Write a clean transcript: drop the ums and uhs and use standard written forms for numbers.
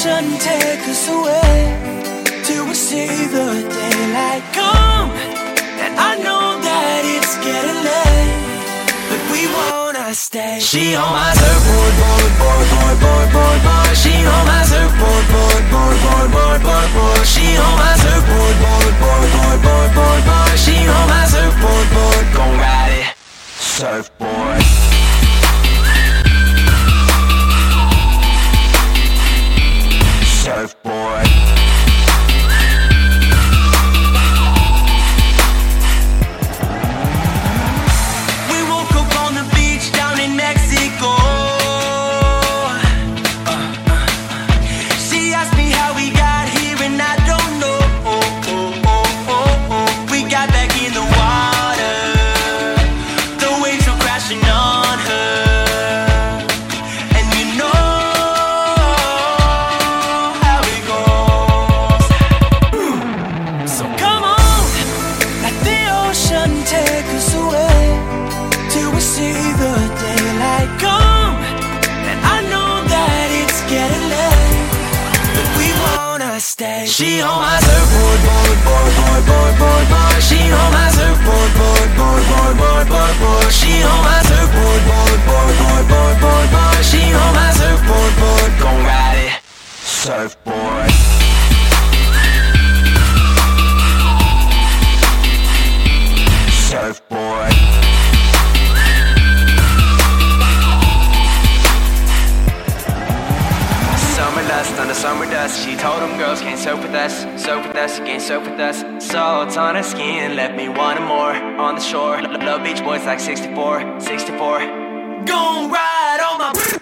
ocean take us away till we see the daylight come. And I know that it's getting late, but we wanna stay. She on my surfboard, board, board, board, board, board, board. She on my surfboard, board, board, board, board, board, board. She on my surfboard, board, board, board, board, board, board. She on my surfboard, board, gon' ride it, surfboard. Surfboard. We woke up on the beach down in Mexico. She asked me how we got here and I don't know. We got back in the water, the waves were crashing on her. Take us away till we see the daylight come. And I know that it's getting late, but we wanna stay. She on my surfboard, board, board, board, board, board, board. She on my surfboard, board, board, board, board, board, board. She on my surfboard, board, board, board, board, board, board. She on my surfboard, board, gon' ride it, surfboard. Surfboard. Summer lust under summer dust. She told them girls can't surf with us, surf with us, can't surf with us. Salt on her skin, left me wanting more. On the shore, love beach boys like 64, 64. Gon' ride on my